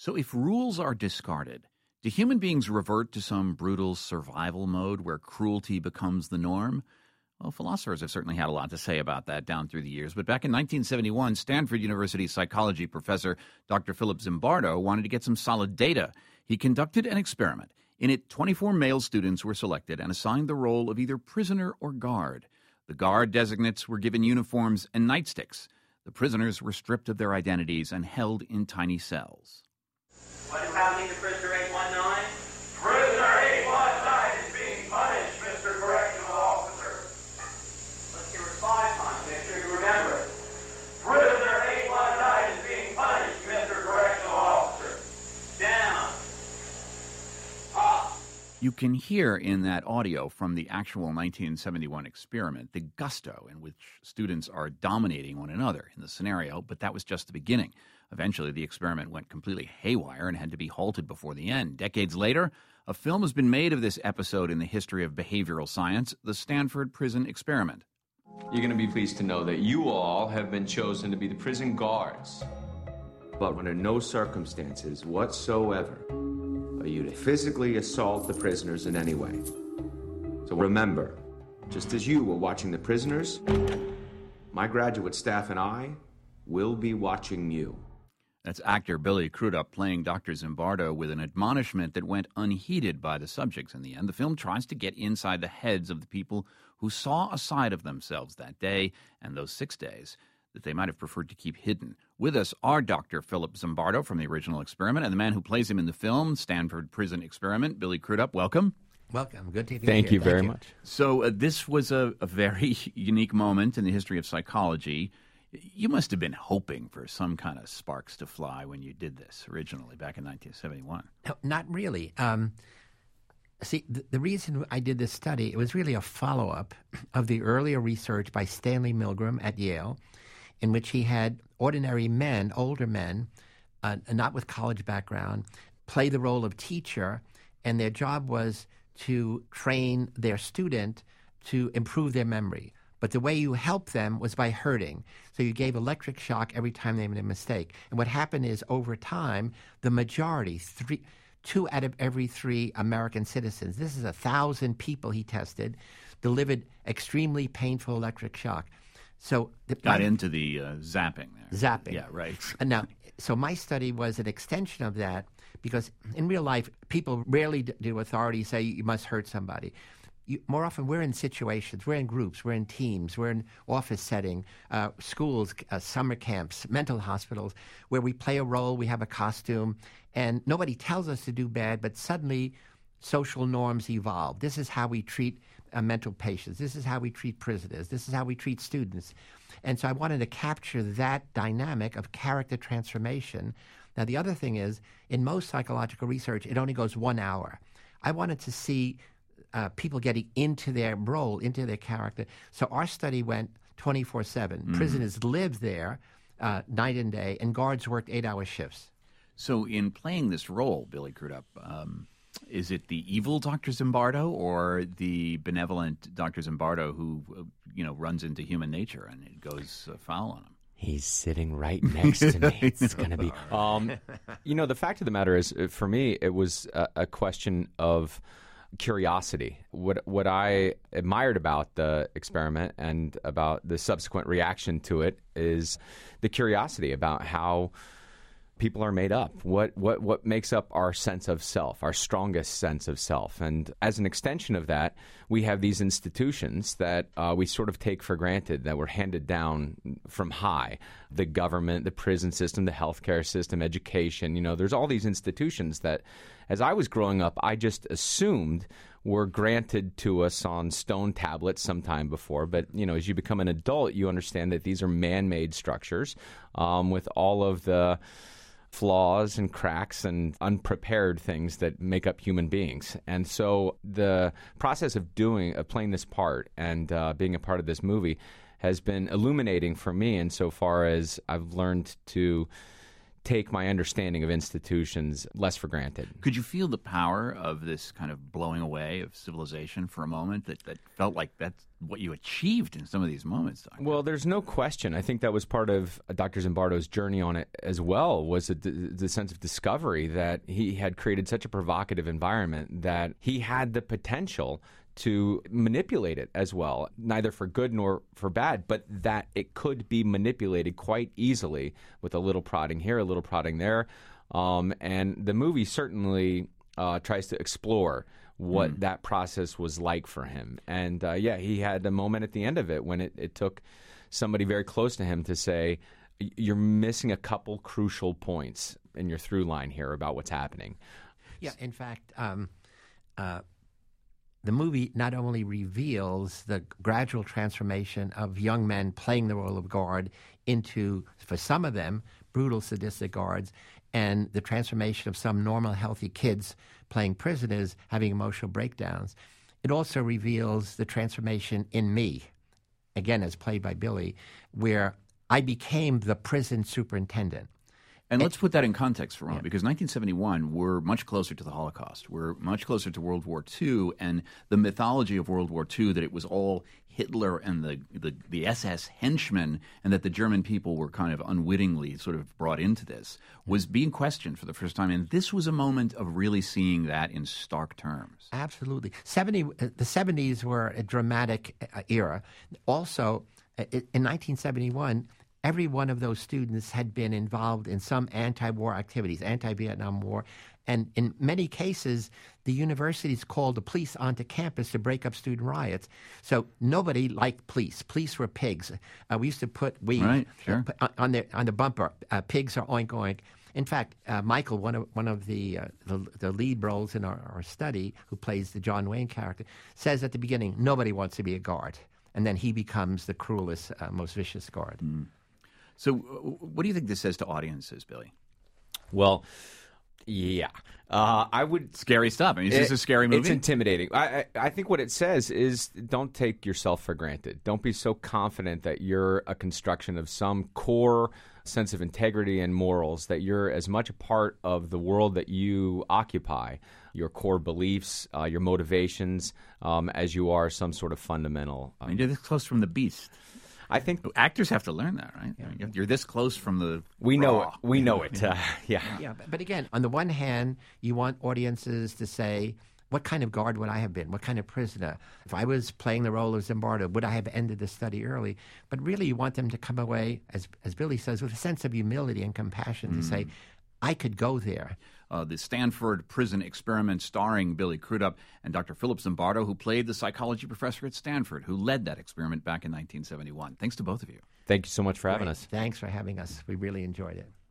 So if rules are discarded, do human beings revert to some brutal survival mode where cruelty becomes the norm? Well, philosophers have certainly had a lot to say about that down through the years. But back in 1971, Stanford University psychology professor Dr. Philip Zimbardo wanted to get some solid data. He conducted an experiment. In it, 24 male students were selected and assigned the role of either prisoner or guard. The guard designates were given uniforms and nightsticks. The prisoners were stripped of their identities and held in tiny cells. What is happening to prisoner 819? Prisoner 819 is being punished, Mr. Correctional Officer. Let's hear it 5 times. Make sure you remember it. Prisoner 819 is being punished, Mr. Correctional Officer. Down. Up. You can hear in that audio from the actual 1971 experiment the gusto in which students are dominating one another in the scenario, but that was just the beginning. Eventually, the experiment went completely haywire and had to be halted before the end. Decades later, a film has been made of this episode in the history of behavioral science, the Stanford Prison Experiment. You're going to be pleased to know that you all have been chosen to be the prison guards. But under no circumstances whatsoever are you to physically assault the prisoners in any way. So remember, just as you were watching the prisoners, my graduate staff and I will be watching you. That's actor Billy Crudup playing Dr. Zimbardo with an admonishment that went unheeded by the subjects in the end. The film tries to get inside the heads of the people who saw a side of themselves that day and those 6 days that they might have preferred to keep hidden. With us are Dr. Philip Zimbardo from the original experiment and the man who plays him in the film, Stanford Prison Experiment, Billy Crudup. Welcome. Welcome. Good to be here. Thank you very much. So this was a very unique moment in the history of psychology. You must have been hoping for some kind of sparks to fly when you did this originally back in 1971. No, not really. See, the reason I did this study, it was really a follow-up of the earlier research by Stanley Milgram at Yale, in which he had ordinary men, older men, not with college background, play the role of teacher, and their job was to train their student to improve their memory. But the way you helped them was by hurting. So you gave electric shock every time they made a mistake. And what happened is, over time, the majority, 2 out of every 3 American citizens, this is 1,000 people he tested, delivered extremely painful electric shock. So got into the zapping there. Zapping. Yeah, right. And now, so my study was an extension of that, because in real life, people rarely do authorities say you must hurt somebody. More often, we're in situations, we're in groups, we're in teams, we're in office setting, schools, summer camps, mental hospitals, where we play a role, we have a costume, and nobody tells us to do bad, but suddenly social norms evolve. This is how we treat mental patients. This is how we treat prisoners. This is how we treat students. And so I wanted to capture that dynamic of character transformation. Now, the other thing is, in most psychological research, it only goes 1 hour. I wanted to see people getting into their role, into their character. So our study went 24/7. Prisoners lived there night and day, and guards worked 8-hour shifts. So in playing this role, Billy Crudup, is it the evil Dr. Zimbardo or the benevolent Dr. Zimbardo who, runs into human nature and it goes foul on him? He's sitting right next to me. It's going to be... The fact of the matter is, for me, it was a question of curiosity. What I admired about the experiment and about the subsequent reaction to it is the curiosity about how people are made up. What makes up our sense of self, our strongest sense of self. And as an extension of that, we have these institutions that we sort of take for granted, that were handed down from high. The government, the prison system, the healthcare system, education. There's all these institutions that, as I was growing up, I just assumed were granted to us on stone tablets sometime before. But, as you become an adult, you understand that these are man-made structures with all of the flaws and cracks and unprepared things that make up human beings. And so the process of playing this part and being a part of this movie has been illuminating for me insofar as I've learned to take my understanding of institutions less for granted. Could you feel the power of this kind of blowing away of civilization for a moment that felt like that's what you achieved in some of these moments, Doctor? Well, there's no question. I think that was part of Dr. Zimbardo's journey on it as well, was the sense of discovery that he had created such a provocative environment that he had the potential to manipulate it as well, neither for good nor for bad, but that it could be manipulated quite easily with a little prodding here, a little prodding there. And the movie certainly tries to explore what that process was like for him. And he had a moment at the end of it when it took somebody very close to him to say, you're missing a couple crucial points in your through line here about what's happening. Yeah, in fact, the movie not only reveals the gradual transformation of young men playing the role of guard into, for some of them, brutal, sadistic guards, and the transformation of some normal, healthy kids playing prisoners, having emotional breakdowns. It also reveals the transformation in me, again, as played by Billy, where I became the prison superintendent. And let's put that in context for a moment, because 1971, we're much closer to the Holocaust. We're much closer to World War II, and the mythology of World War II, that it was all Hitler and the SS henchmen, and that the German people were kind of unwittingly sort of brought into this, was being questioned for the first time. And this was a moment of really seeing that in stark terms. Absolutely. The 70s were a dramatic era. Also, in 1971, every one of those students had been involved in some anti-war activities, anti-Vietnam War, and in many cases, the universities called the police onto campus to break up student riots. So nobody liked police. Police were pigs. We used to put on the bumper, pigs are oink oink. In fact, Michael, one of the lead roles in our study, who plays the John Wayne character, says at the beginning, nobody wants to be a guard, and then he becomes the cruelest, most vicious guard. So what do you think this says to audiences, Billy? Well, yeah. I would... Scary stuff. I mean, is this a scary movie? It's intimidating. I think what it says is don't take yourself for granted. Don't be so confident that you're a construction of some core sense of integrity and morals, that you're as much a part of the world that you occupy, your core beliefs, your motivations, as you are some sort of fundamental... I mean, you're this close from the beast. I think actors have to learn that, right? Yeah. You're this close from the We know it. We know it. Yeah, but again, on the one hand, you want audiences to say, what kind of guard would I have been? What kind of prisoner? If I was playing the role of Zimbardo, would I have ended the study early? But really, you want them to come away, as Billy says, with a sense of humility and compassion to say, I could go there. The Stanford Prison Experiment, starring Billy Crudup and Dr. Philip Zimbardo, who played the psychology professor at Stanford, who led that experiment back in 1971. Thanks to both of you. Thank you so much for having us. Thanks for having us. We really enjoyed it.